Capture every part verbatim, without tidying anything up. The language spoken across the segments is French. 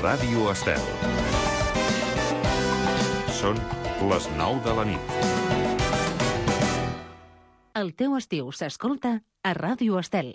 Ràdio Estel. Són les nou de la nit. El teu estiu s'escolta a Ràdio Estel.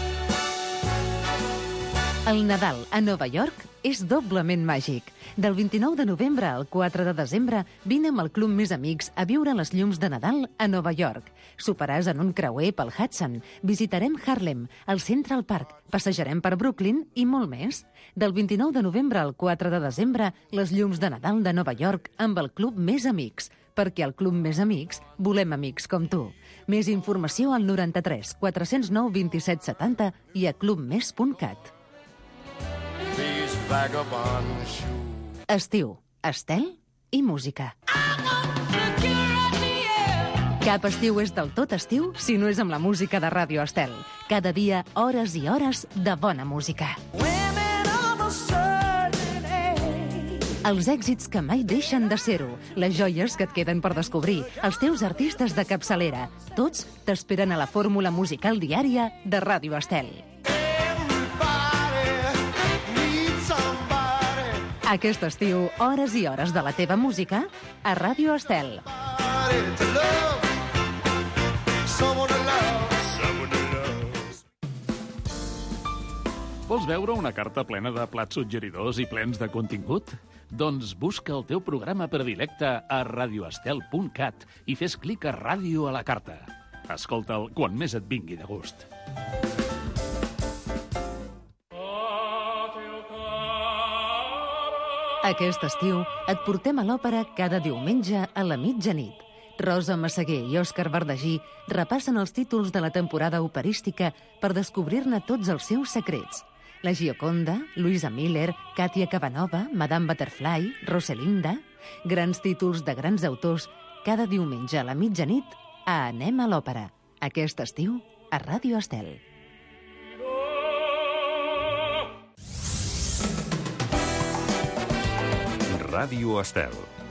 El Nadal a Nova York és doblement màgic. Del vint-i-nou de novembre al quatre de desembre vine amb el Club Més Amics a viure les llums de Nadal a Nova York. Soparàs en un creuer pel Hudson, visitarem Harlem, el Central Park, passejarem per Brooklyn i molt més. Del vint-i-nou de novembre al quatre de desembre, les llums de Nadal de Nova York amb el Club Més Amics, perquè al Club Més Amics volem amics com tu. Més informació al noranta-tres quatre zero nou vint-i-set setanta i a clubmes punt cat. Estiu, estel i música. Cap estiu és del tot estiu si no és amb la música de Ràdio Estel. Cada dia, hores i hores de bona música. Els èxits que mai deixen de ser-ho, les joies que et queden per descobrir, els teus artistes de capçalera, tots t'esperen a la fórmula musical diària de Ràdio Estel. Aquest estiu, hores i hores de la teva música a Ràdio Estel. Vols veure una carta plena de plats suggeridors i plens de contingut? Doncs busca el teu programa predilecte a radioestel punt cat i fes clic a Ràdio a la carta. Escolta'l quan més et vingui de gust. Aquest estiu et portem a l'òpera cada diumenge a la mitjanit. Rosa Massaguer i Òscar Bardagí repassen els títols de la temporada operística per descobrir-ne tots els seus secrets. La Gioconda, Luisa Miller, Katia Cabanova, Madame Butterfly, Rosalinda... Grans títols de grans autors cada diumenge a la mitjanit a Anem a l'òpera. Aquest estiu a Ràdio Estel. Ràdio Estel.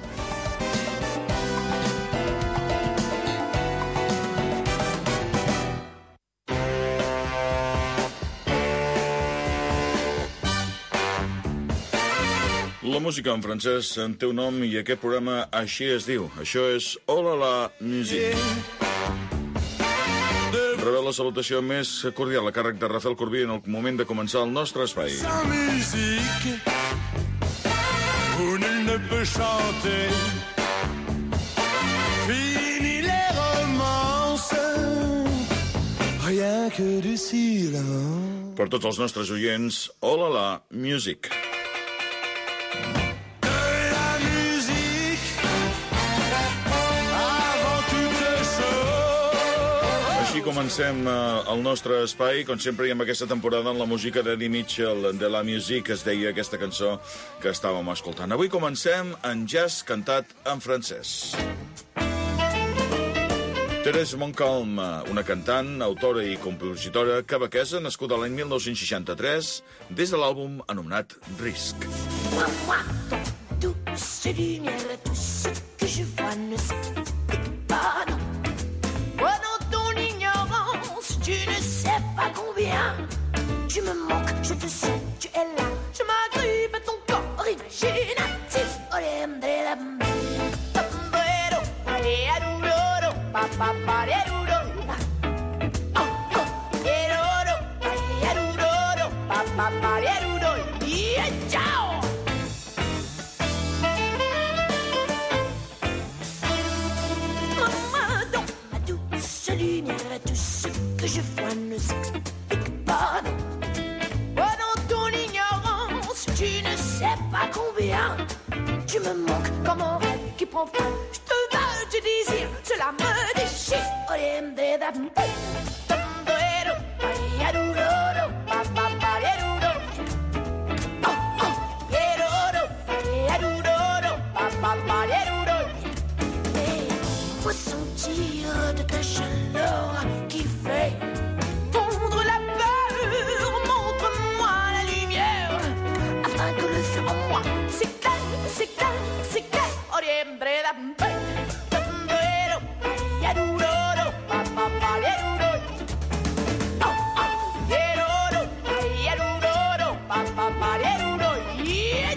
La música en francès en té un nom i aquest programa així es diu. Això és Oh la la musique. Rebeu la salutació més cordial a càrrec de Rafael Corbí en el moment de començar el nostre espai. Sans musique, où nul ne peut chanter. Fini les romances, rien que du silence. Per tots els nostres oients, Oh la la musique. Així comencem el nostre espai, com sempre, i amb aquesta temporada en la música d'Eddie Mitchell, de la musique, es deia aquesta cançó que estàvem escoltant. Avui comencem en jazz cantat en francès. Thérèse Montcalm, una cantant, autora i compositora quebequesa, nascuda l'any mil nou-cents seixanta-tres, des de l'àlbum anomenat Risc. Moi, moi, ton douce lumière, tout ce que je vois ne s'explique pas, non. Moi, dans ton ignorance, tu ne sais pas combien tu me manques, je te sens, tu es là, je m'agrippe à ton corps imaginatif. Tout ce que je vois ne s'explique pas, non. Moi, dans ton ignorance, tu ne sais pas combien tu me manques comme un rêve qui prend fin. Je te veux, tu désires, cela me déchire. Ressentir de ta chaleur qui fait fondre la peur. Montre-moi la lumière afin que le feu en moi s'éclaire, s'éclaire, s'éclaire. Yeah.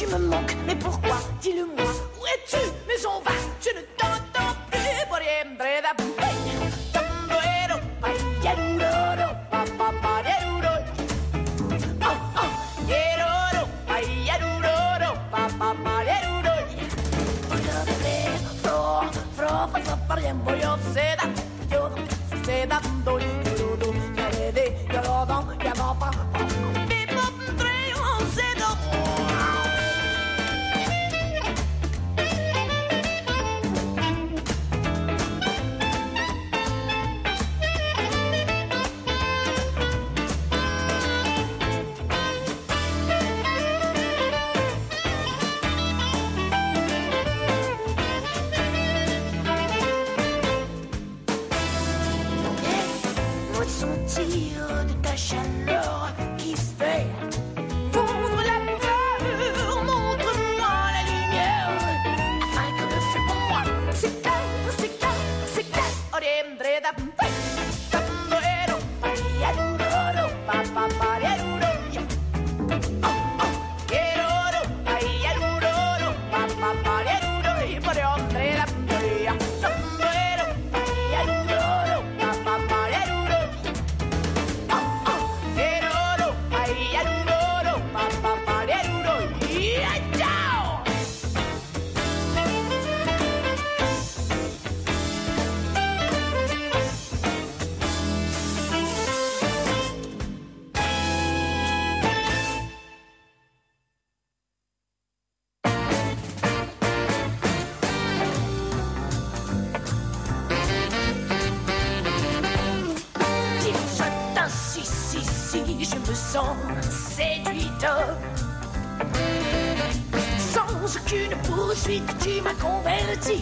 me manques, mais pourquoi? Dis-le-moi, où es-tu? Mais on va, je ne t'entends plus. Por siempre da tamboero, payaruro, papaparero. Oh oh, yeroro, payaruro, papaparero. Fro, fro, fro, por tiempo yo sé da, yo sé da, do, do, do, ya le de, ya lo don, ya va pa. De ta chaleur qui fait fondre la peur, montre-moi la lumière, afin que le feu pour moi s'éteindre, s'éteindre, s'éteindre. Oriendre da tamboero, payaruro, papaparero. Oh oh, yeroro, payaruro, papaparero. Oriendre da tamboero, payaruro, papaparero. Sans aucune poursuite, tu m'as converti.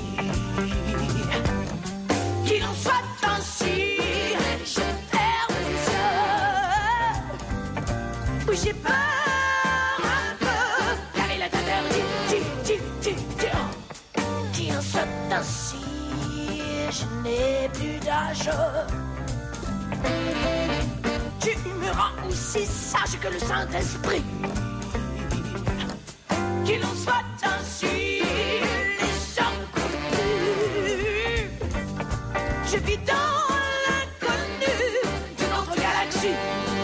Qu'il en soit ainsi, je ferme les yeux. Oui, j'ai peur un peu, car il est interdit. Ti, ti, ti, ti. Qu'il en soit ainsi, je n'ai plus d'âge. Tu me rends aussi sage que le Saint-Esprit. Qu'il en soit ainsi, les gens ne comptent plus. Je vis dans l'inconnu de notre galaxie.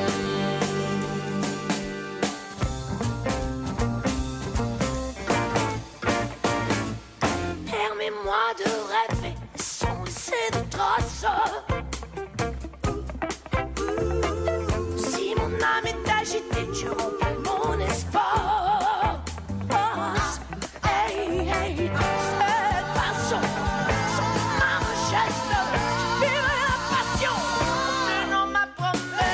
Permets-moi de rêver sans laisser de traces. Si mon âme est agitée, tu remplis mon espace. Hey, hey, cette passion, son âme geste, vive la passion, tenant ma promesse.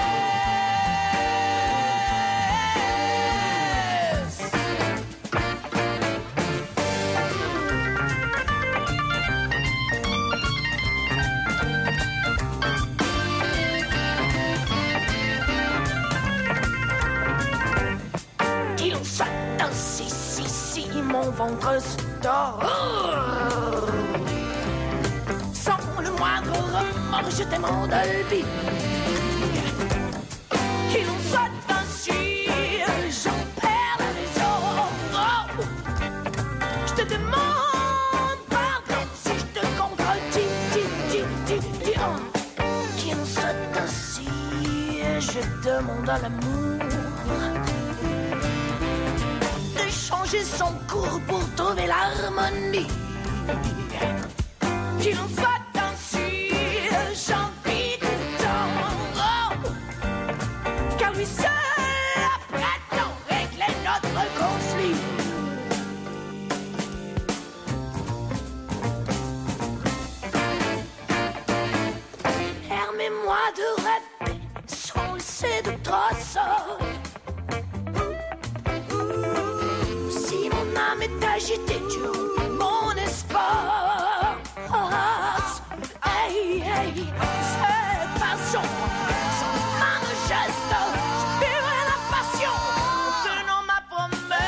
Qu'il en soit ainsi, si, si, mon ventre se tord. Sans le moindre remords, je t'aime en Dolby. Qu'il en soit ainsi, j'en perds la raison. Oh, je te demande pardon si je te contredis. Dis, dis, dis, dis, oh. Qu'il en soit ainsi, je demande à l'amour de changer son cours pour trouver l'harmonie. Qu'il en soit ainsi, j'en prie tout le temps. Oh, car lui seul prétend régler notre conflit. Permets-moi de rêver sans laisser de traces. Si mon âme est agitée, tu remplis mon espace. Hey, hey, cette passion, son âme geste, je vivrai la passion, tenant ma promesse.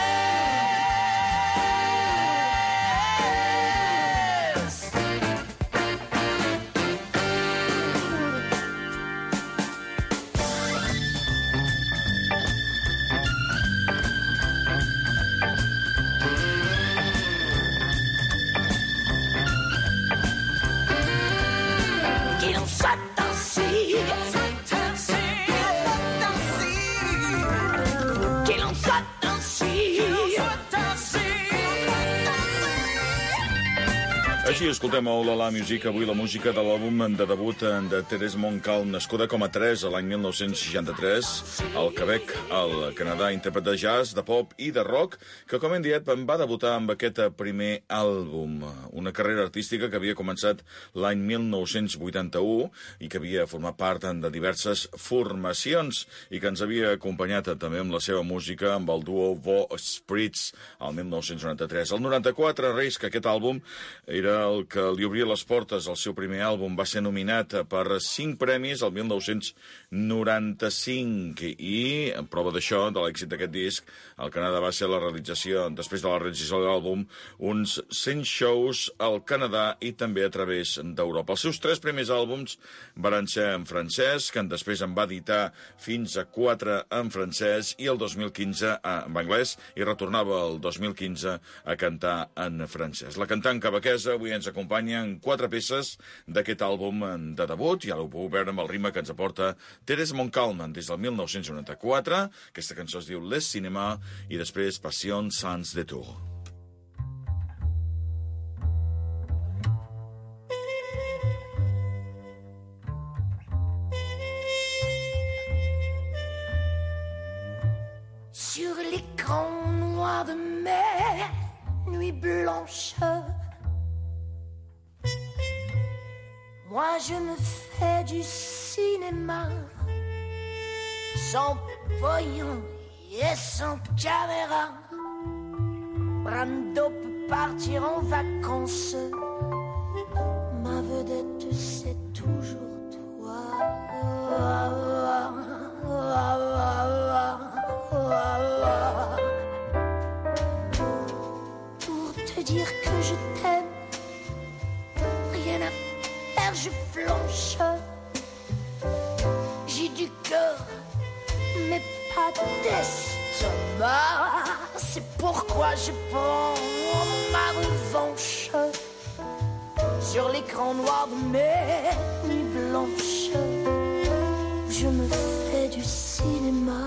així, escoltem a Ola La Music, avui la música de l'àlbum de debut de Thérèse Montcalm, nascuda com a Teresa l'any mil nou-cents seixanta-tres, al Quebec, al Canadà, intèrpret de jazz, de pop i de rock, que, com hem dit, va debutar amb aquest primer àlbum, una carrera artística que havia començat l'any mil nou-cents vuitanta-u i que havia format part de diverses formacions i que ens havia acompanyat també amb la seva música amb el duo Vo Spirits al mil nou-cents noranta-tres. El noranta-quatre, Reis, que aquest àlbum era el que li obria les portes al seu primer àlbum. Va ser nominat per cinc premis el mil nou-cents noranta-cinc i, en prova d'això, de l'èxit d'aquest disc, el Canadà va ser la realització, després de la realització de l'àlbum, uns cent shows al Canadà i també a través d'Europa. Els seus tres primers àlbums van ser en francès, que després en va editar fins a quatre en francès i el dos mil quinze en anglès i retornava el dos mil quinze a cantar en francès. La cantant quebequesa avui ens acompanya en quatre peces d'aquest àlbum de debut, i ara ho puc veure amb el ritme que ens aporta Thérèse Montcalm des del mil nou-cents noranta-quatre. Aquesta cançó es diu Les Cinéma i després Passion sans détour. Sur l'écran noir de mes nuits blanches, moi je me fais du cinéma, sans pognon et sans caméra. Brando peut partir en vacances, ma vedette c'est toujours toi. Pour te dire que je t'aime, rien à faire, je flanche. J'ai du cœur, mais pas d'estomac. C'est pourquoi je prends ma revanche sur l'écran noir de mes nuits blanches. Je me fais du cinéma.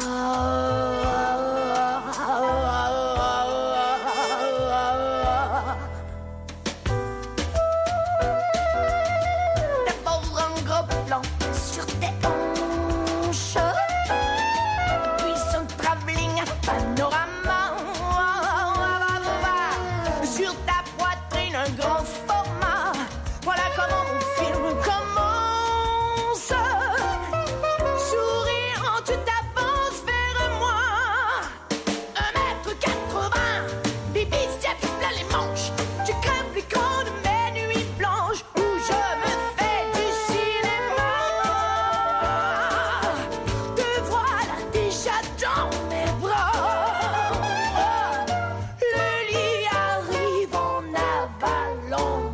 D'abord un gros plan sur tes hanches, puis son travelling panorama. Sur ta poitrine un grand format. Voilà comment mon film commence. Souriant, tu t'avances vers moi. Un mètre quatre-vingts, bibi steps plein les manches. Tu crèves l'écran de mes nuits blanches où je me fais du cinéma. Te voilà déjà dans mes bras. Le lit arrive en avalanche.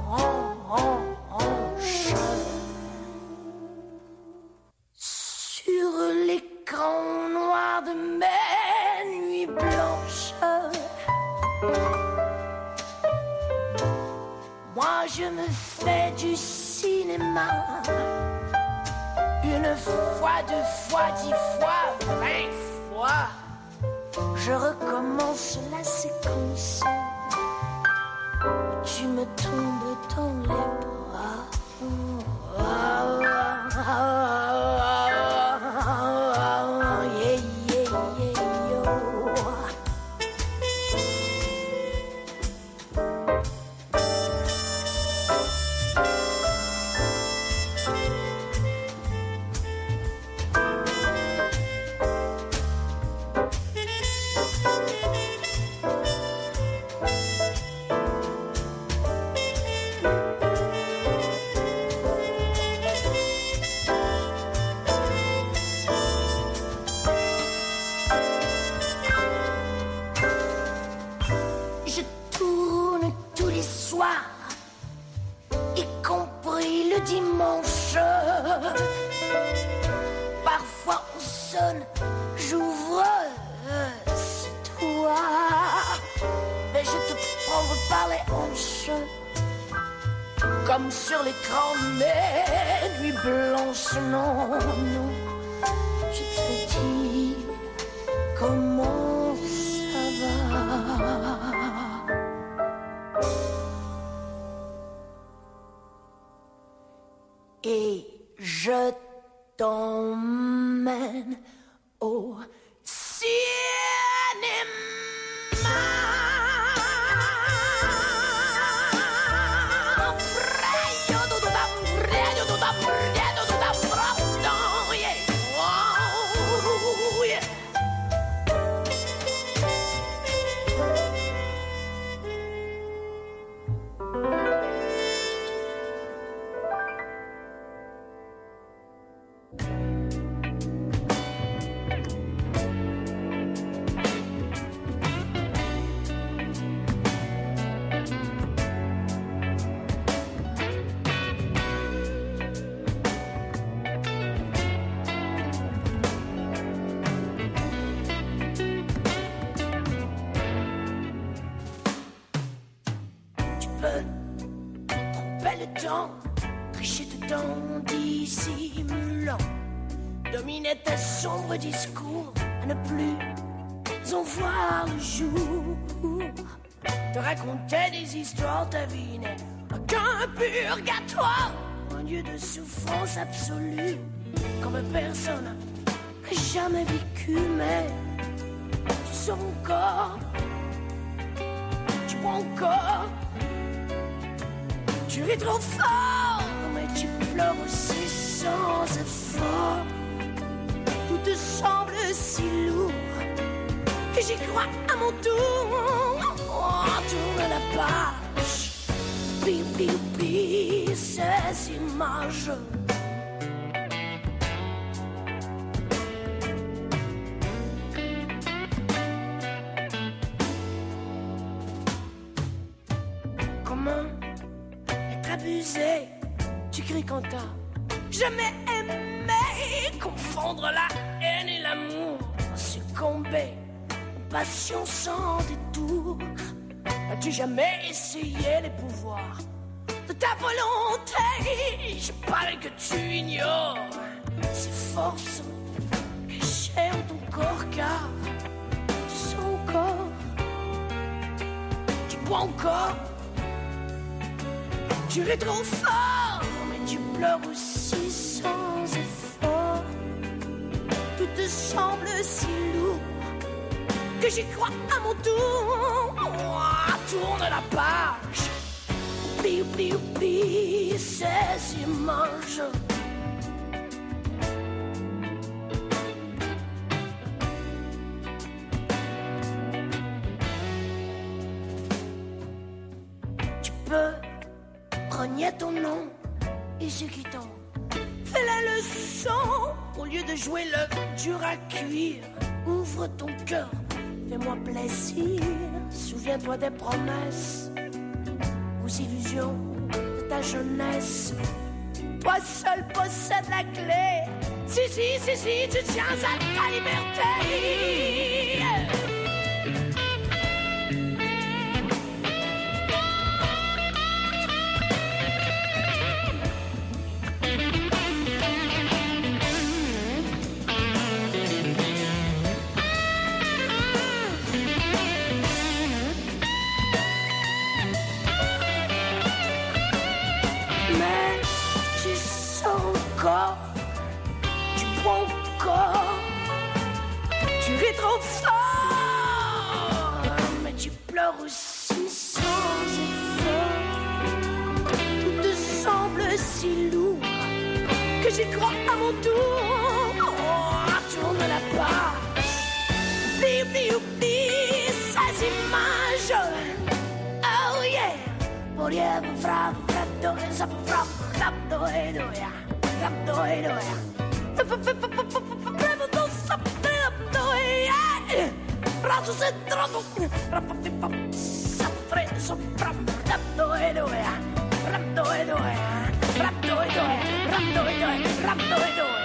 Sur l'écran noir de mes nuits blanches, moi je me fais du cinéma. Une fois, deux fois, dix fois, vingt fois, je recommence la séquence où tu me tombes dans les bras. Yeah, yeah, yeah, yo. Je tourne tous les soirs, y compris le dimanche. Parfois on sonne, j'ouvre, c'est toi. Mais je te prends par les hanches, comme sur l'écran de mes nuits blanches. Non, non, je te dis comment ça. さ ça va. 「 m'emmène au cinéma. Tricher dedans, dissimulant, dominer tes sombres discours, à ne plus en voir le jour. Te raconter des histoires, ta vie n'est qu'un purgatoire, un lieu de souffrance absolue, comme personne n'a jamais vécu. Mais tu sens encore, tu prends encore. Tu ris trop fort, mais tu pleures aussi sans effort. Tout te semble si lourd que j'y crois à mon tour. Oh, tourne la page, oublie, oublie, oublie ces images. Comment abusé, tu cries quand t'as jamais aimé, confondre la haine et l'amour, succomber aux passions sans détour. As-tu jamais essayé les pouvoirs de ta volonté? Je parle que tu ignores ces forces cachées en ton corps, car tu sens encore, tu bois encore. Tu ris trop fort, mais tu pleures aussi sans effort. Tout te semble si lourd que j'y crois à mon tour. Oh, tourne la page, oublie, oublie, oublie ces images. Tu peux renier ton nom et ceux qui t'ont fait la leçon. Au lieu de jouer le dur à cuire, ouvre ton cœur, fais-moi plaisir. Souviens-toi des promesses, aux illusions de ta jeunesse. Toi seul possèdes la clé. Si, si, si, si, tu tiens à ta liberté. Tu prends encore, tu ris trop fort, mais tu pleures aussi sans effort. Tout te semble si lourd que j'y crois à mon tour. Oh, tourne la page, oublie, oublie, oublie ces images. Oh yeah, oh yeah, fra, fra, do, sa, fra, fra, do, e, do, yeah. Brazo centrado, preso, rapdo e doea, rapdo e doea, rapdo e doea, rapdo e doea, rapdo e doea.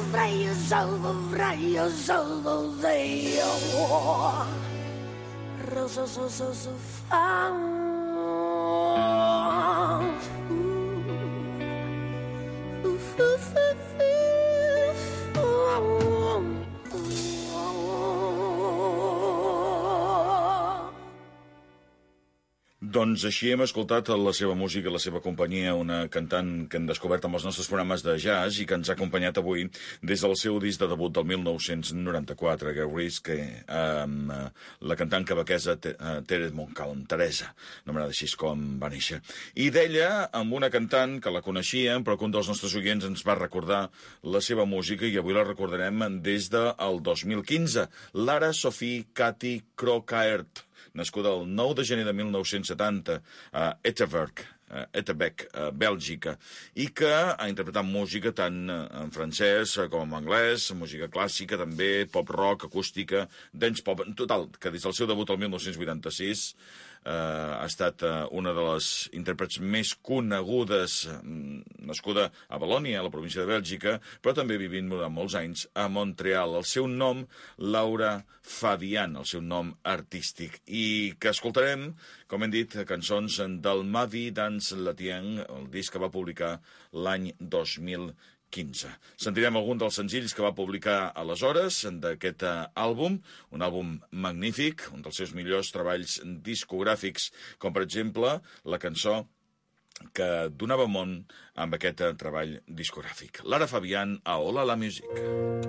Salvo raio, salvo Dio. so, so, so, so, so far. Doncs així hem escoltat la seva música, la seva companyia, una cantant que hem descobert amb els nostres programes de jazz i que ens ha acompanyat avui des del seu disc de debut del mil nou-cents noranta-quatre, Get Rich, que amb eh, la cantant quebequesa Teresa Montcalm, Teresa, anomenada així com va néixer. I d'ella, amb una cantant que la coneixíem, però que un dels nostres oients ens va recordar la seva música i avui la recordarem des del dos mil quinze, Lara Sophie Cathy Crocaert, nascuda el nou de gener de mil nou-cents setanta a Etterbeek, Etterbeek, a Bèlgica, i que ha interpretat música tant en francès com en anglès, música clàssica també, pop-rock, acústica, dance pop, en total, que des del seu debut el mil nou-cents vuitanta-sis eh, ha estat eh, una de les intèrprets més conegudes, nascuda a Valònia, a la província de Bèlgica, però també vivint durant molts anys a Montreal. El seu nom, Laura Fabian, el seu nom artístic, i que escoltarem, com hem dit, cançons del Mavi dans Latien, el disc que va publicar l'any dos mil quinze. Sentirem algun dels senzills que va publicar aleshores d'aquest àlbum, un àlbum magnífic, un dels seus millors treballs discogràfics, com per exemple la cançó que donava món amb aquest treball discogràfic. Lara Fabian, a Hola la Musique.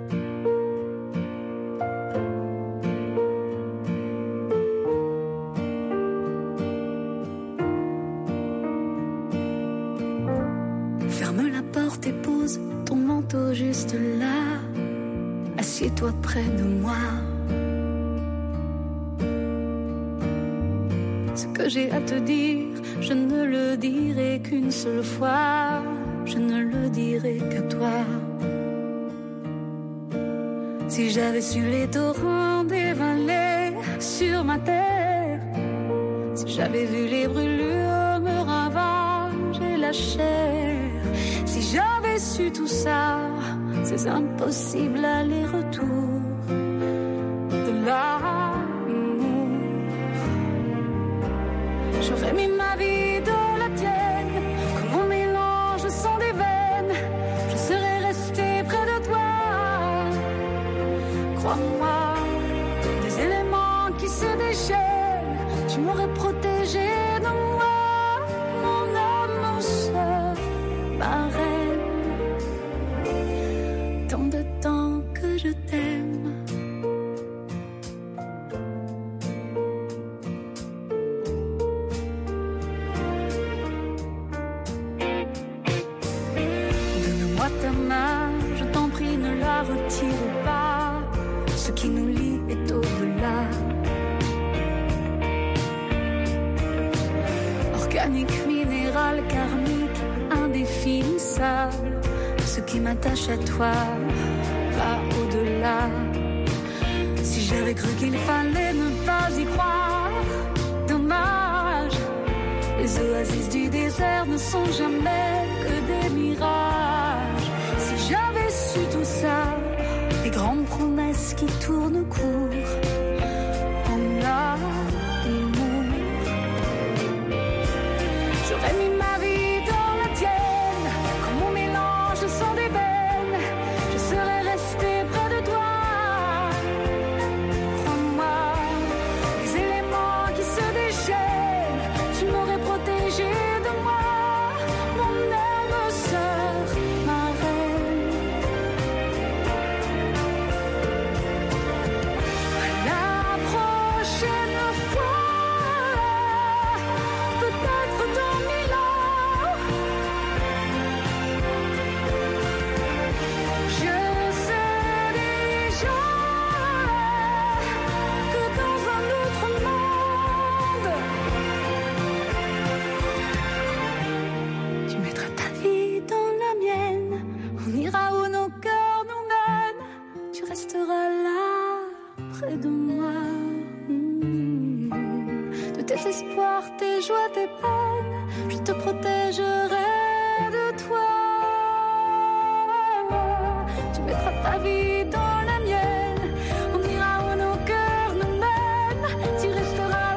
Juste là, assieds-toi près de moi. Ce que j'ai à te dire, je ne le dirai qu'une seule fois, je ne le dirai qu'à toi. Si j'avais su les torrents dévaler sur ma terre, si j'avais vu les brûlures me ravager la chair, si j'avais su tout ça, ces impossibles allers-retours de l'amour, j'aurais mis ma vie dans la tienne, comme un mélange sans des veines, je serais restée près de toi. Crois-moi, des éléments qui se déchaînent, tu m'aurais protégé de moi, mon âme sœur, ma reine. Tant de temps que je t'aime. Donne-moi ta main, je t'en prie, ne la retire pas. Ce qui nous lie est au-delà. Organique, minéral, karmique, indéfinissable. Ce qui m'attache à toi va au-delà. Si j'avais cru qu'il fallait ne pas y croire, dommage. Les oasis du désert ne sont jamais que des mirages. Si j'avais su tout ça, les grandes promesses qui tournent court en amour, j'aurais mis ma vie dans la tienne, comme mon mélange sans des veines, je serais restée près de toi. Crois-moi, les éléments qui se déchaînent, tu m'aurais protégé de moi, mon âme sœur, ma reine. La prochaine fois, peut-être dans mille ans, je sais déjà que dans un autre monde, tu mettras ta vie dans la mienne, on ira où nos cœurs nous mènent, tu resteras là près de moi. Mm. De tes espoirs, tes joies, tes peines, je te protégerai de toi. Tu mettras ta vie dans la mienne, on ira où nos cœurs nous mènent, tu resteras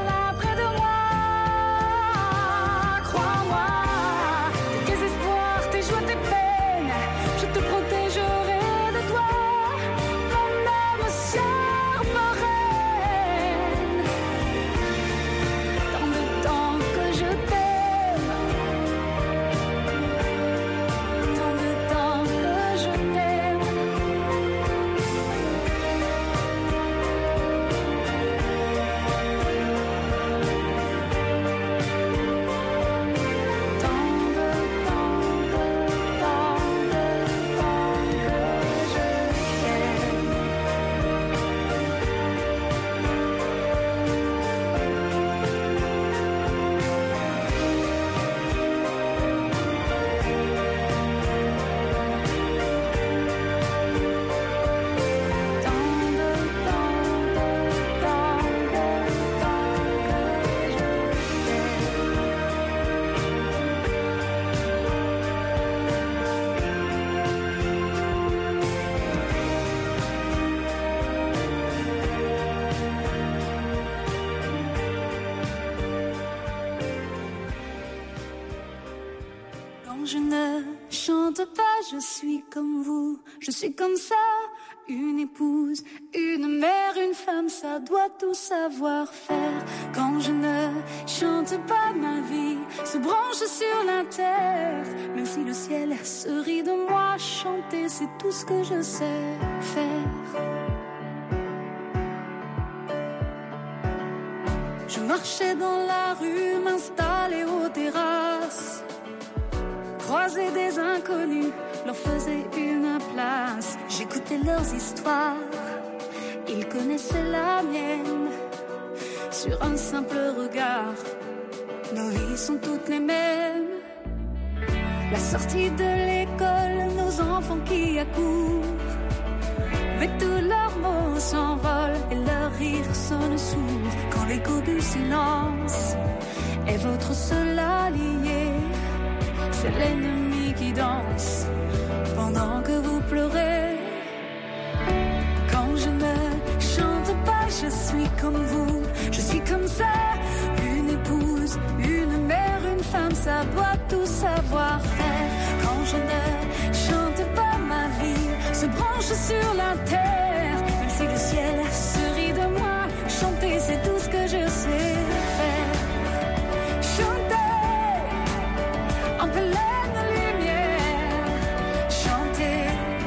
je ne chante pas, je suis comme vous, je suis comme ça. Une épouse, une mère, une femme, ça doit tout savoir faire. Quand je ne chante pas, ma vie se branche sur la terre. Même si le ciel se rit de moi, chanter c'est tout ce que je sais faire. Je marchais dans la rue, m'installais aux terrasses, croisais des inconnus, leur faisais une place. J'écoutais leurs histoires, ils connaissaient la mienne. Sur un simple regard, nos vies sont toutes les mêmes. La sortie de l'école, nos enfants qui accourent, mais tous leurs mots s'envolent et leur rire sonne sourd. Quand l'écho du silence est votre seul allié, c'est l'ennemi qui danse pendant que vous pleurez. Quand je ne chante pas, je suis comme vous, je suis comme ça. Une épouse, une mère, une femme, ça doit tout savoir faire. Quand je ne chante pas, ma vie se branche sur la terre. Même si le ciel se rit de moi, chanter c'est tout ce que je sais faire. Chanter en pleine lumière, chanter.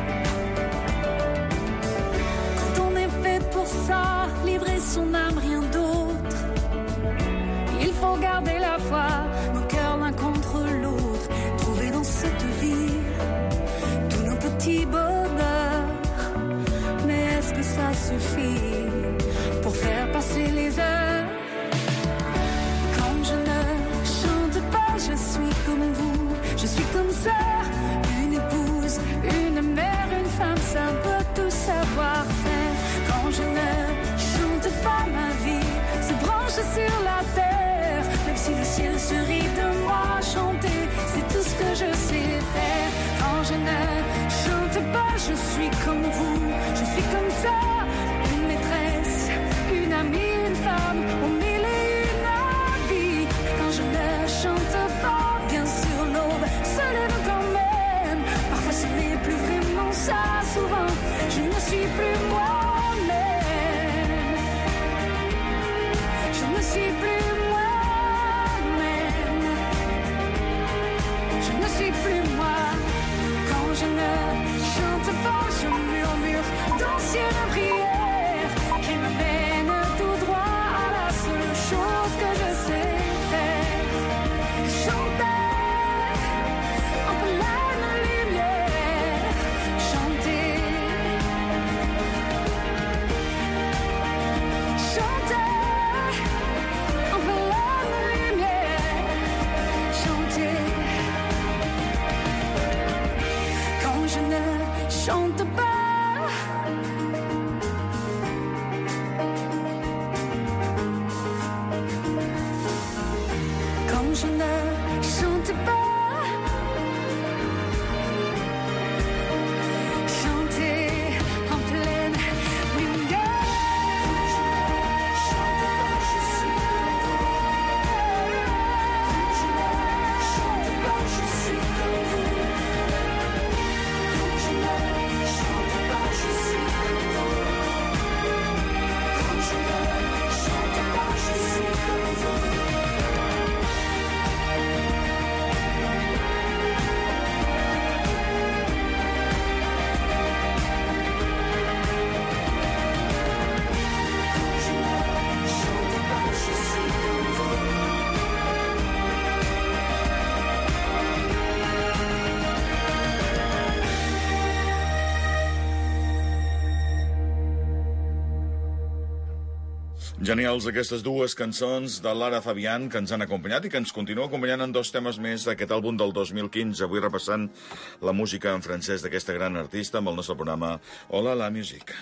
Quand on est fait pour ça, livrer son âme, rien d'autre. Il faut garder la foi, nos cœurs l'un contre l'autre. Trouver dans cette vie tous nos petits bonheurs. Mais est-ce que ça suffit pour faire passer les heures? Quand je ne chante pas, je suis comme vous, je suis comme ça. Une épouse, une mère, une femme, ça peut tout savoir faire. Quand je ne chante pas, ma vie se branche sur la terre. Même si le ciel se rit de moi, chanter, c'est tout ce que je sais faire. Quand je ne chante pas, je suis comme vous, je suis comme ça. Une maîtresse, une amie, une femme, au mille et une habits. Quand je ne chante pas, bien sûr l'aube se lève quand même. Parfois ce n'est plus vraiment ça, souvent je ne suis plus moi-même. Je ne suis plus moi-même. Je ne suis plus moi. Quand je ne chante pas, je murmure d'anciennes prières qui me mènent tout droit à la seule chose que je sais faire. Chanter en pleine lumière, chanter. Chanter en pleine lumière, chanter. Quand je ne chante pas, quand je ne chante pas, chanter en pleine lumière. Chante pas, je suis comme vous. Je ne chante pas, je suis comme vous. Je ne chante pas, je suis comme vous. Quand je ne chante pas, je suis comme vous. Genials aquestes dues cançons de Lara Fabián que ens han acompanyat i que ens continua acompanyant en dos temes més d'aquest àlbum del dos mil quinze. Avui repassant la música en francès d'aquesta gran artista amb el nostre programa Hola la Musique.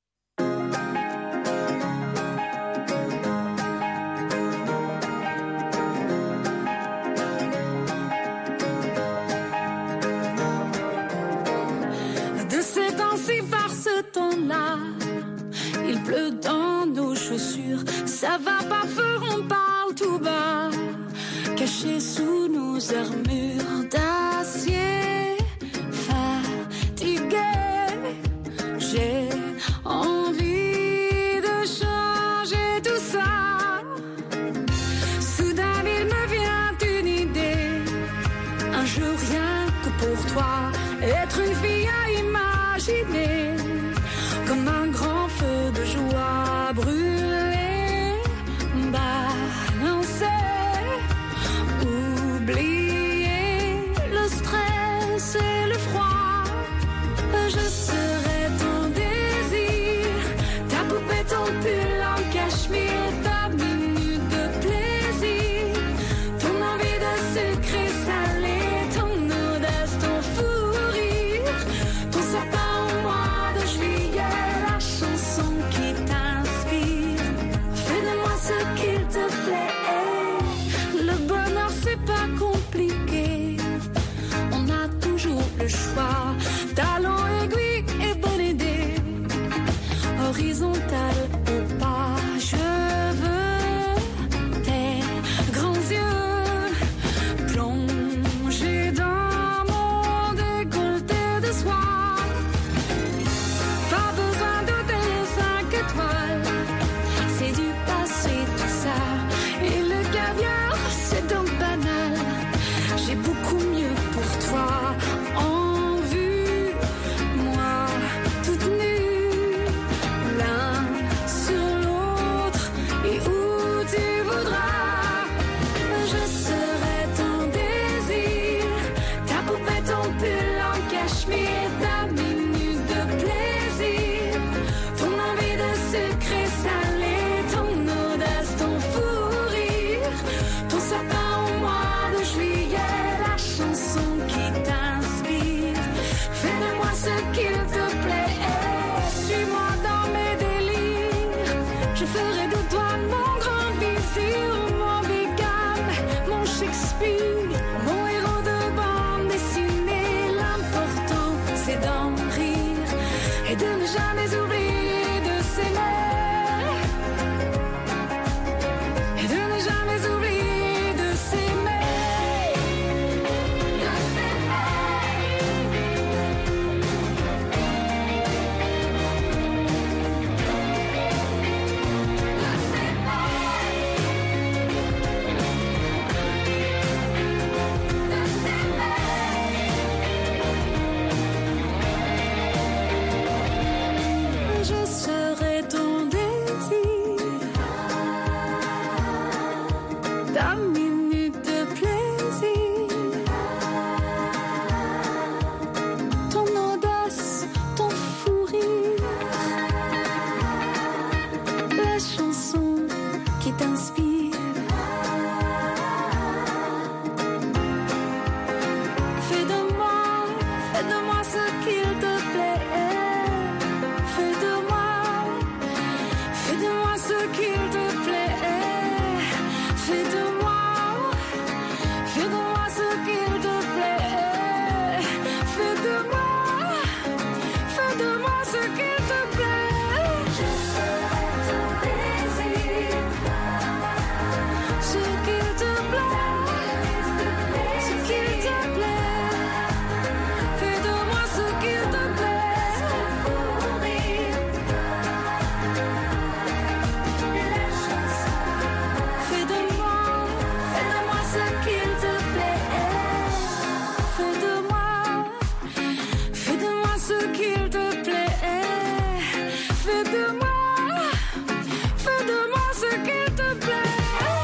De ces temps-ci, par ce temps-là, il pleut dans nos chaussures. Ça va pas fort, on parle tout bas, caché sous nos armures d'acier. oublier le stress et le froid. Je serai ton désir, ta poupée, ton pull en cachemire, ta minute de plaisir, ton envie de sucré salé, ton audace, ton fou rire, ton sapin au mois de juillet, la chanson qui t'inspire. Fais de moi ce qu'il te plaît. Le bonheur c'est pas compliqué, on a toujours le choix. Talon, aiguille et bonne idée, horizontale ou pas. Je veux tes grands yeux plongés dans mon décolleté de soie. Pas besoin de télé cinq étoiles, c'est du passé tout ça. Et le caviar c'est donc banal, j'ai beaucoup mieux pour toi. En vue, moi toute nue, l'un sur l'autre et où tu voudras. Je serai ton désir, ta poupée, ton pull en cachemire, ta minute de plaisir, ton envie de sucré salé, ton audace, ton fou rire, ton sapin au mois de juillet, la chanson qui t'inspire. Fais de moi ce qu'il te plaît, suis-moi dans mes délires. Je ferai de toi mon grand vizir, mon bigame, mon Shakespeare, mon héros de bande dessinée. L'important c'est d'en rire et de ne jamais oublier de s'aimer, et de ne jamais oublier de s'aimer, de je serai ton désir, ta minute de plaisir, ton audace, ton fou rire, la chanson qui t'inspire. Fais de moi, fais de moi ce qu'il te plaît. Fais de moi, fais de moi ce qu'il te plaît. Fais de moi, fais de moi ce qu'il te plaît. Fais de moi, fais de moi ce qu'il te plaît. Je serai ton désir, ce qu'il te plaît, ce qu'il te plaît. Fais de moi ce qu'il te plaît. Fais de moi, fais de moi ce qu'il te plaît. Fais de moi, fais de moi ce qu'il te plaît. Fais de moi, fais de moi ce qu'il te plaît.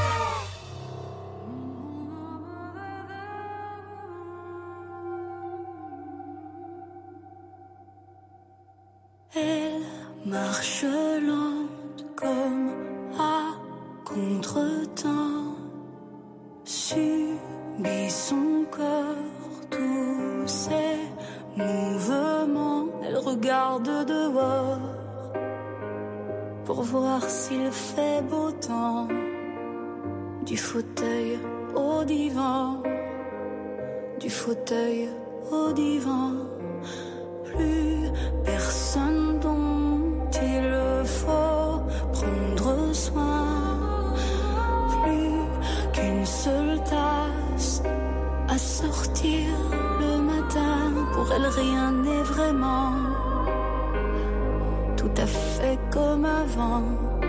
Elle marche lente comme à contre-temps, subit son corps tous ses mouvements. Elle regarde dehors pour voir s'il fait beau temps, du fauteuil au divan, du fauteuil au divan. Plus personne dont il faut prendre soin, plus qu'une seule tasse à sortir le matin. Pour elle rien n'est vraiment tout à fait comme avant,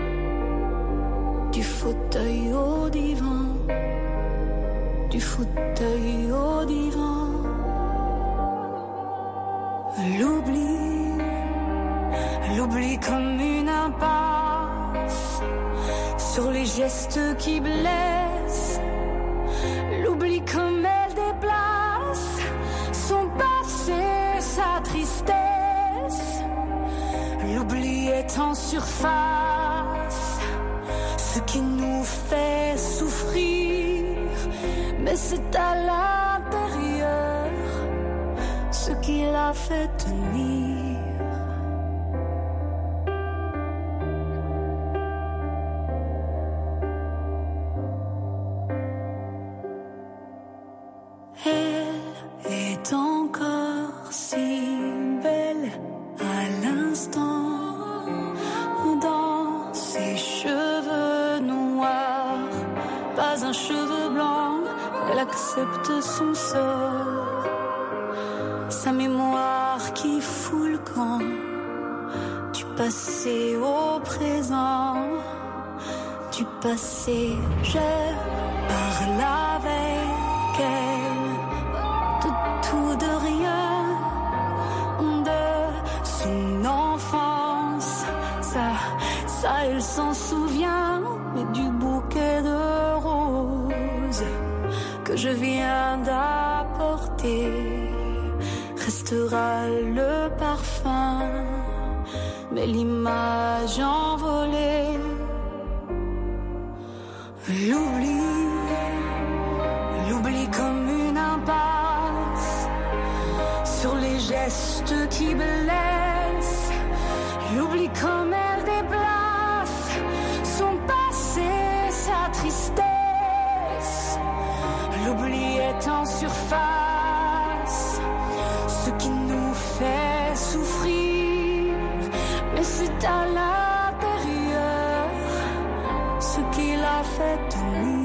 du fauteuil au divan, du fauteuil au divan. L'oubli, l'oubli comme une impasse sur les gestes qui blessent, l'oubli comme déplace, son passé, sa tristesse. L'oubli est en surface, ce qui nous fait souffrir, mais c'est à l'intérieur ce qui l'a fait tenir. Elle est encore si belle à l'instant, dans ses cheveux noirs, pas un cheveu blanc, elle accepte son sort. Sa mémoire qui fout le camp, du passé au présent, du passé je parle avec elle, de tout, de rien, de son enfance, ça, ça elle s'en souvient, mais du bouquet de roses que je viens d'apporter restera le parfum, mais l'image envolée, l'oubli, l'oubli comme une impasse, sur les gestes qui blessent, l'oubli comme elle déplace, son passé, sa tristesse, l'oubli est en surface, ce qui nous fait souffrir, mais c'est à l'intérieur ce qui l'a fait tenir.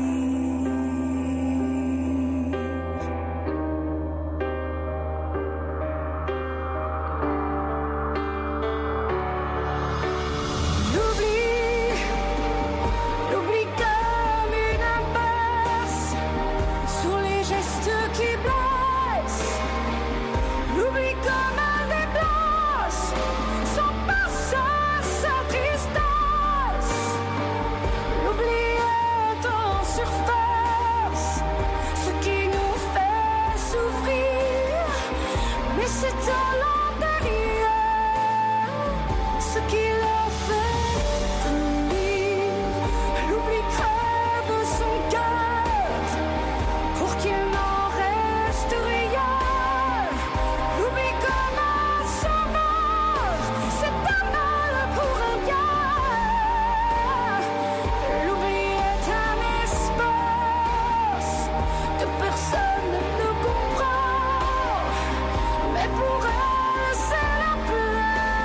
L'oubli, l'oubli comme une impasse, sur les gestes qui blessent, l'oubli comme un déplace, son passé, sa tristesse, l'oubli est en surface, ce qui nous fait souffrir, mais c'est à l'intérieur ce qui l'a fait tenir. L'oubli crève son cœur pour qu'il n'en reste rien. L'oubli comme un sauveur, c'est un mal pour un bien. L'oubli est un espace que personne ne comprend, mais pour elle c'est la place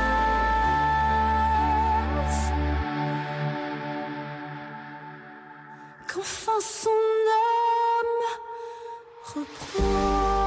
qu'enfin son âme reprend.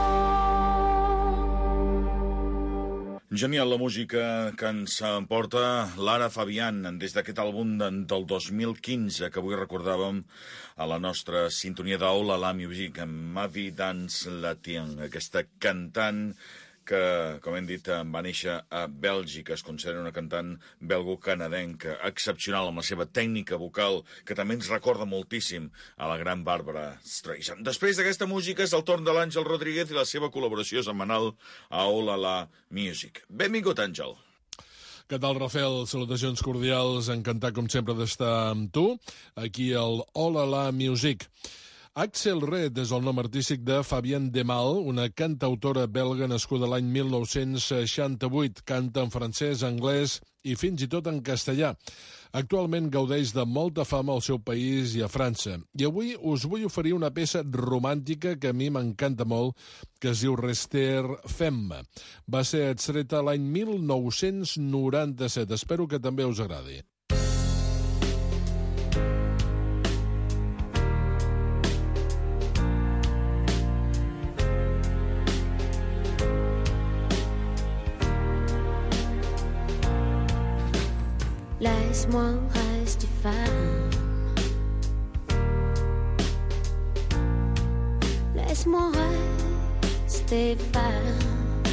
Genial la música que ens emporta Lara Fabian des d'aquest àlbum del dos mil quinze que avui recordàvem a la nostra sintonia d'O La La Music amb Mavi Dans Latien, aquesta cantant que, com hem dit, va néixer a Bèlgica, es considera una cantant belgo-canadenca, excepcional amb la seva tècnica vocal, que també ens recorda moltíssim a la gran Barbara Streisand. Després d'aquesta música és el torn de l'Àngel Rodríguez i la seva col·laboració setmanal a O La La Music. Benvingut, Àngel. Què tal, Rafael? Salutacions cordials, encantat com sempre d'estar amb tu, aquí al O La La Music. Axel Red és el nom artístic de Fabienne Demal, una cantautora belga nascuda l'any mil nou-cents seixanta-vuit. Canta en francès, anglès i fins i tot en castellà. Actualment gaudeix de molta fama al seu país i a França. I avui us vull oferir una peça romàntica que a mi m'encanta molt, que es diu Rester Femme. Va ser extreta l'any mil nou-cents noranta-set. Espero que també us agradi. Laisse-moi rester femme. Laisse-moi rester femme.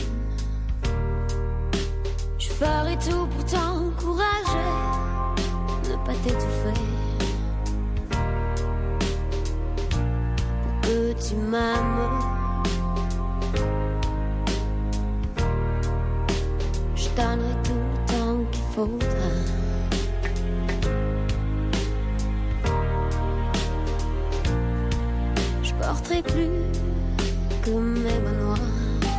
Je ferai tout pour t'encourager, ne pas t'étouffer, pour que tu m'aimes donnerai tout le temps qu'il faudra. Je porterai plus que mes manoirs.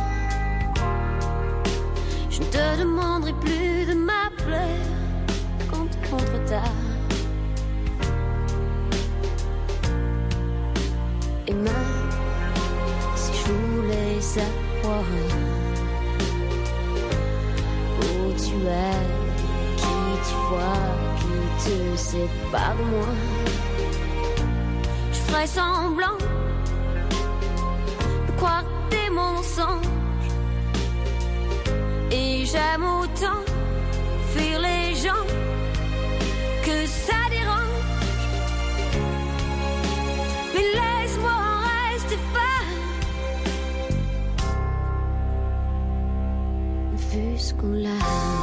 Je ne te demanderai plus de m'appeler quand tu rentres tard. Et même si je voulais savoir où tu es, qui tu vois, qui te sépare de moi, je ferais semblant de croire des mensonges. Et j'aime autant fuir les gens que ça dérange. Mais laisse-moi rester femme, fût-ce qu'on l'a.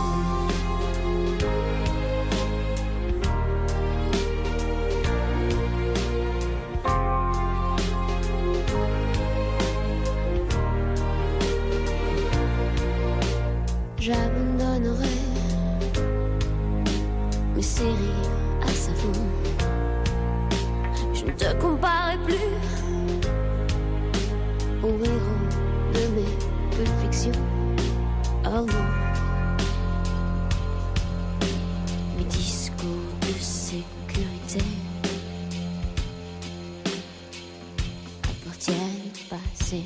J'abandonnerai mes séries à savon. Je ne te comparerai plus au héros de mes Pulp Fiction. Oh non, mes discours de sécurité appartiennent au passé.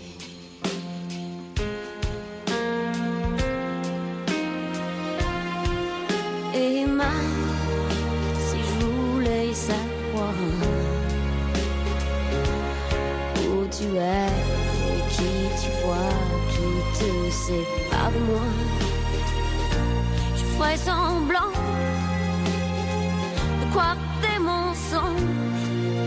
Et même si je voulais savoir où tu es et qui tu vois, qui te sépare de moi, je ferais semblant de croire des mensonges.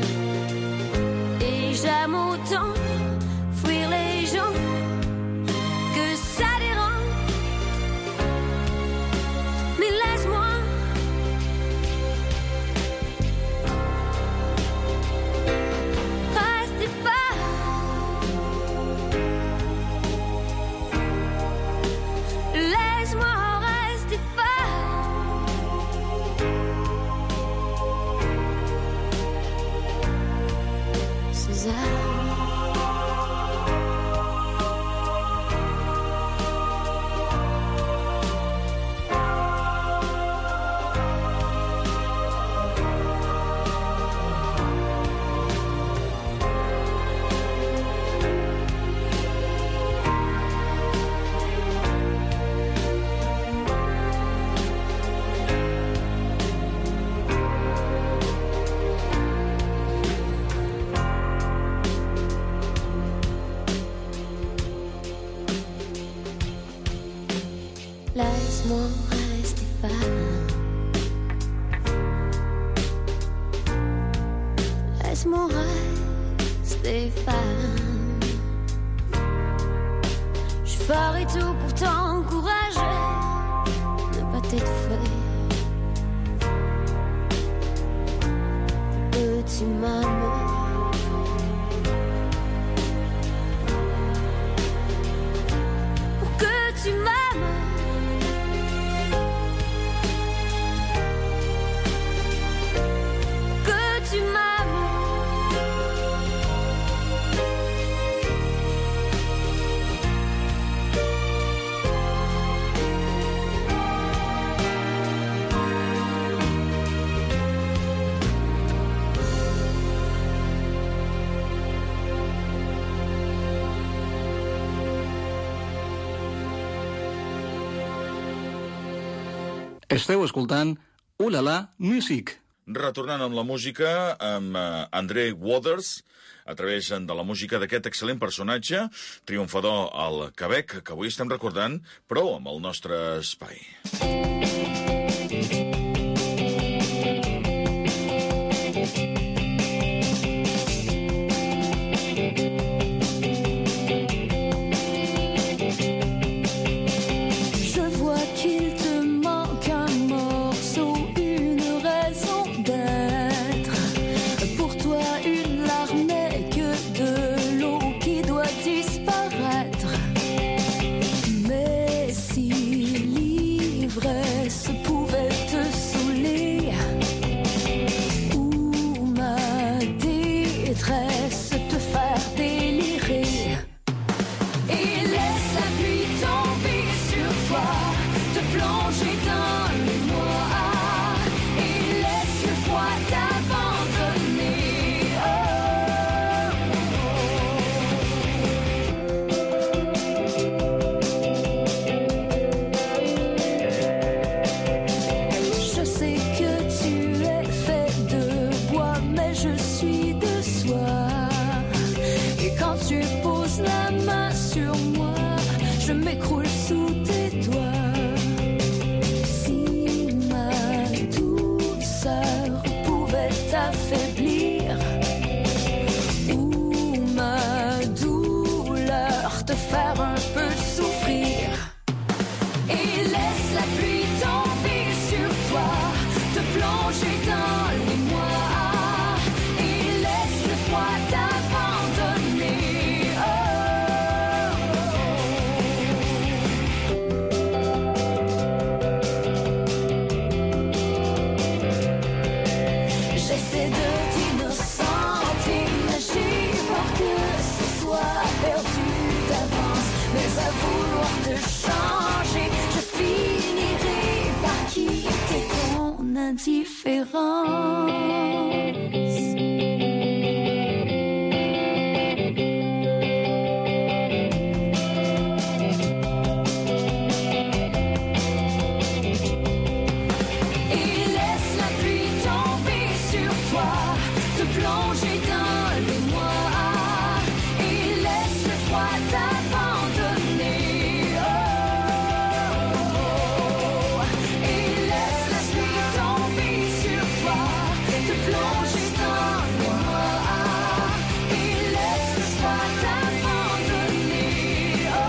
Et j'aime autant fuir les gens que ça dérange. Mais laisse-moi rester pas. Laisse-moi rester pas. Suzanne. Laisse-moi rester femme. Laisse-moi rester femme. Je ferai tout pour t'encourager, ne pas t'étouffer. Que tu m'aimes. Pour que tu m'aimes. Esteu escoltant Ulala Music. Retornant amb la música, amb uh, André Waters, a través de la música d'aquest excel·lent personatge, triomfador al Quebec, que avui estem recordant, però amb el nostre espai. Disparaître, mais si je m'écroule sous tes doigts. Si ma douceur pouvait t'affaiblir, ou ma douleur te faire un peu souffrir, et laisse la pluie tomber sur toi, te plonger dans les mois, et laisse le froid t'abandonner. Oh, j'essaie de t'innocenter, nager pour que ce soit perdu d'avance, mais à vouloir te changer, je finirai par quitter ton indifférence. Et laisse la pluie tomber sur toi, te plonger dans les mois, et laisse le froid t'abandonner. Oh, et laisse la pluie tomber sur toi, te plonger dans les mois, et laisse le froid t'abandonner. Oh.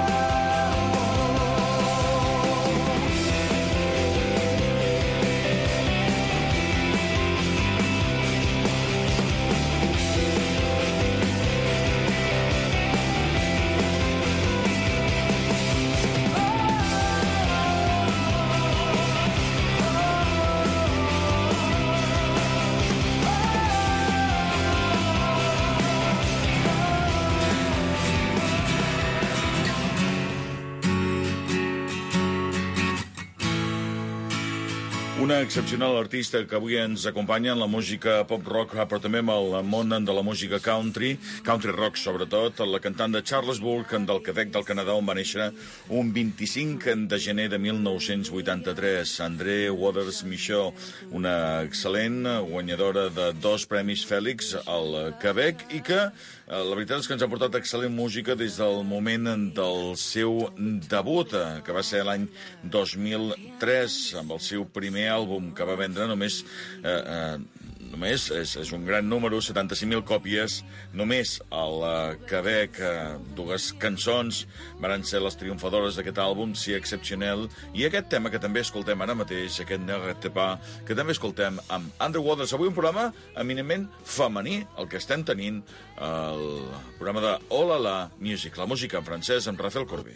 Una excepcional artista que avui ens acompanya en la música pop-rock, però també en el món de la música country, country rock sobretot, la cantant de Charlesbourg, del Quebec, del Canadà, on va néixer un vint-i-cinc de gener de mil nou-cents vuitanta-tres. André Waters Michaud, una excel·lent guanyadora de dos premis Fèlix al Quebec i que la veritat és que ens ha portat excel·lent música des del moment del seu debut, que va ser l'any dos mil tres, amb el seu primer àlbum que va vendre només, eh, eh, només és, és un gran número, setanta-cinc mil còpies, només al eh, Quebec. Eh, dues cançons van ser les triomfadores d'aquest àlbum, Si Exceptionnel, i aquest tema que també escoltem ara mateix, aquest Ne Rate Pas, que també escoltem amb Andrew Waters. Avui un programa eminentment femení, el que estem tenint, el programa de Oh La La Music, la música en francès amb Rafael Corbí.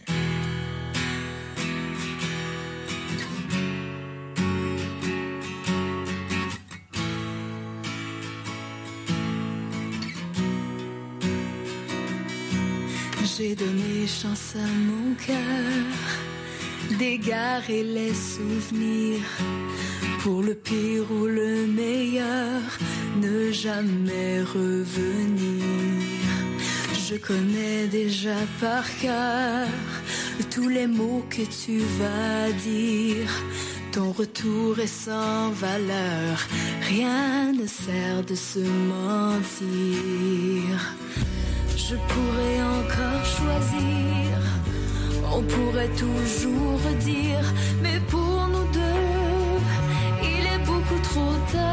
J'ai donné chance à mon cœur d'égarer les souvenirs, pour le pire ou le meilleur, ne jamais revenir. Je connais déjà par cœur tous les mots que tu vas dire. Ton retour est sans valeur, rien ne sert de se mentir. Je pourrais encore choisir, on pourrait toujours dire, mais pour nous deux, il est beaucoup trop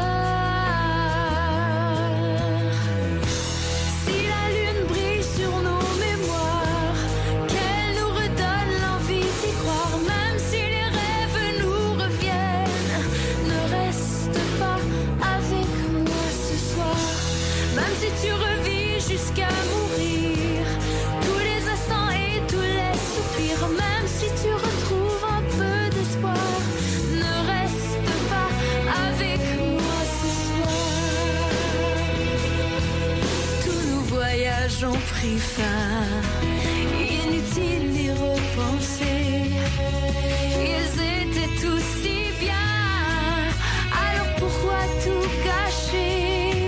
tard. Si la lune brille sur nos mémoires, qu'elle nous redonne l'envie d'y croire, même si les rêves nous reviennent, ne reste pas avec moi ce soir, même si tu revis jusqu'à mourir, tous les instants et tous les soupirs, même si tu retrouves un peu d'espoir, ne reste pas avec moi ce soir. Tous nos voyages ont pris fin, inutile d'y repenser, ils étaient tous si bien, alors pourquoi tout gâcher?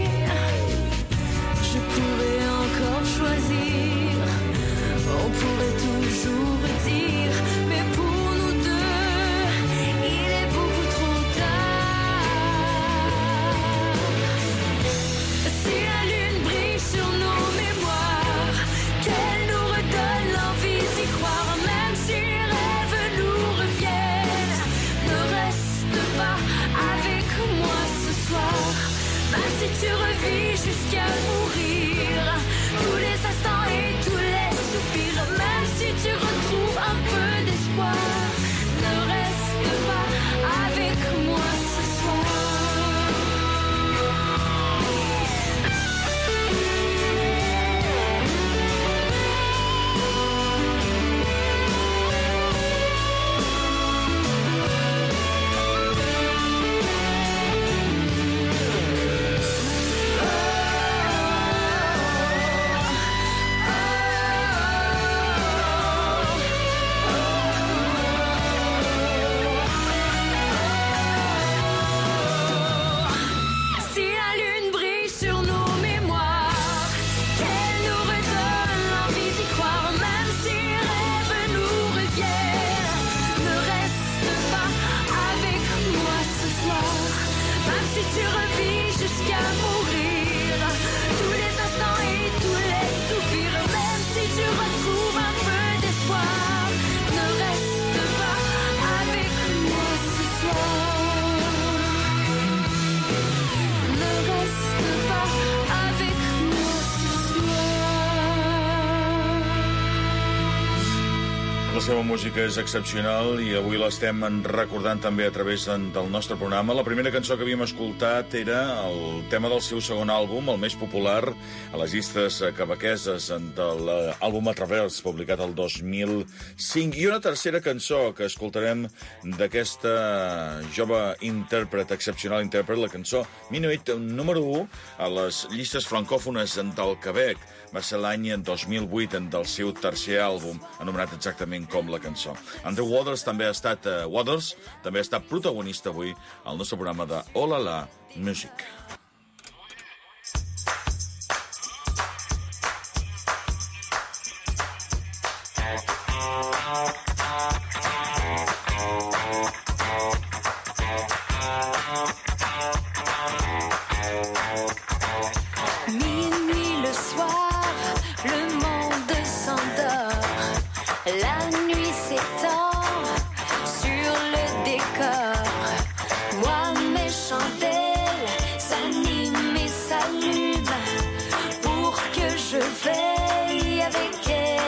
Je pourrais encore choisir, on pourrait toujours dire, mais pour nous deux, il est beaucoup trop tard. Si la lune brille sur nos mémoires, qu'elle nous redonne l'envie d'y croire, même La seva música és excepcional i avui l'estem recordant també a través del nostre programa. La primera cançó que havíem escoltat era el tema del seu segon àlbum, el més popular a les llistes quebequeses de l'àlbum A Travers, publicat el dos mil cinc. I una tercera cançó que escoltarem d'aquesta jove intèrpret, excepcional intèrpret, la cançó Minuit, número u a les llistes francòfones del Quebec. Va ser l'any dos mil vuit del seu tercer àlbum, anomenat exactament com la cançó. Andrew Waters també ha estat uh, Waters també ha estat protagonista avui al nostre programa de Oh La La Music. Minuit le soir, le monde s'endort. La nuit s'étend sur le décor. Moi, mes chandelles s'animent et s'allument pour que je veille avec elle.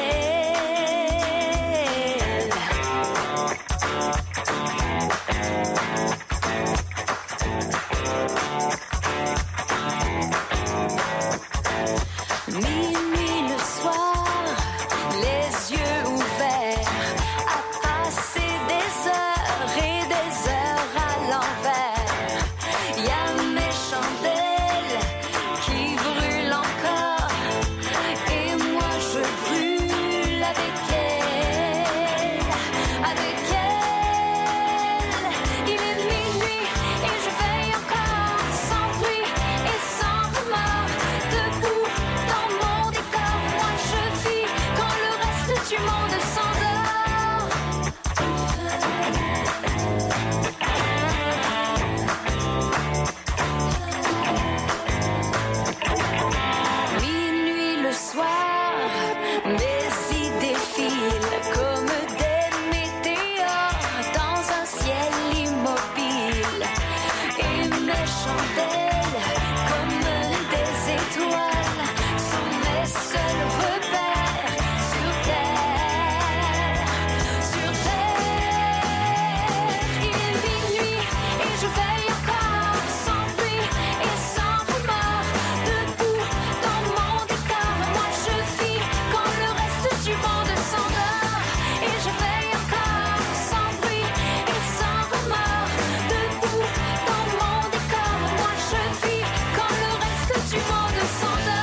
Minuit le soir, les yeux ouverts, à passer des heures et des heures à l'envers. Y a mes chandelles qui brûlent encore, et moi je brûle avec elle, avec elle. Il est minuit et je veille encore, sans bruit et sans remords, debout dans mon décor. Moi je vis quand le reste du monde s'endort. Minuit le soir, mes idées filent comme des météores dans un ciel immobile. Et mes chandelles, comme des étoiles, sont mes seuls repères sur terre, sur terre. Il est minuit et je veille encore, sans bruit et sans remords, debout dans mon décor. Moi je vis quand le reste du monde s'endort, et je veille encore, sans bruit et sans remords, debout dans mon décor. Moi je vis quand le reste du monde s'endort.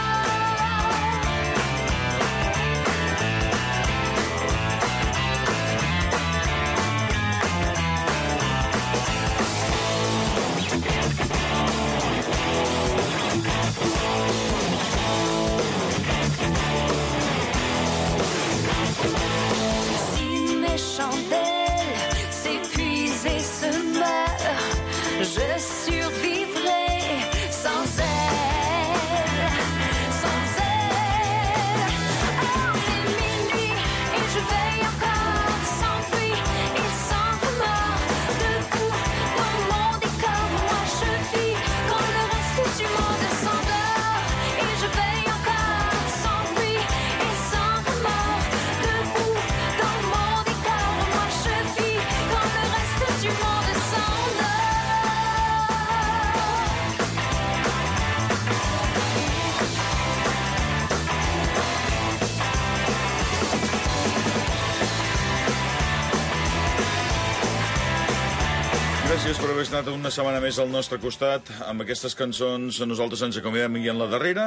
Si mes chandelles s'épuisent et se meurent, je survivrai sans elle, sans elle. Oh, il est minuit et je veille encore, sans bruit et sans remords, debout dans mon décor. Moi je vis quand le reste du monde s'endort, et je veille encore, sans bruit et sans remords, debout dans mon décor. Moi je vis quand le reste du monde s'endort. Gràcies per haver estat una setmana més al nostre costat. Amb aquestes cançons nosaltres ens acomiadem i en la darrera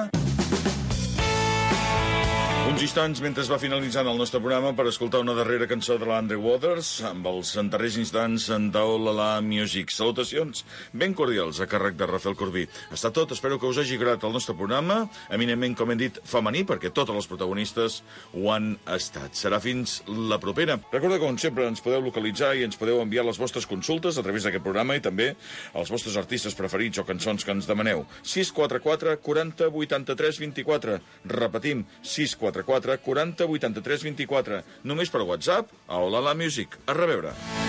uns instants mentre es va finalitzant el nostre programa per escoltar una darrera cançó de l'Andrew Waters amb els darrers instants de Oh La La Music. Salutacions ben cordials a càrrec de Rafael Corbí. Ha estat tot, espero que us hagi agradat el nostre programa, eminentment, com hem dit, femení, perquè totes les protagonistes ho han estat. Serà fins la propera. Recorda que, com sempre, ens podeu localitzar i ens podeu enviar les vostres consultes a través d'aquest programa i també els vostres artistes preferits o cançons que ens demaneu. sis quatre quatre quaranta vuitanta-tres vint-i-quatre. Repetim, sis quatre quatre quaranta vuitanta-tres vint-i-quatre. Només per WhatsApp a Oh La La Music. A reveure.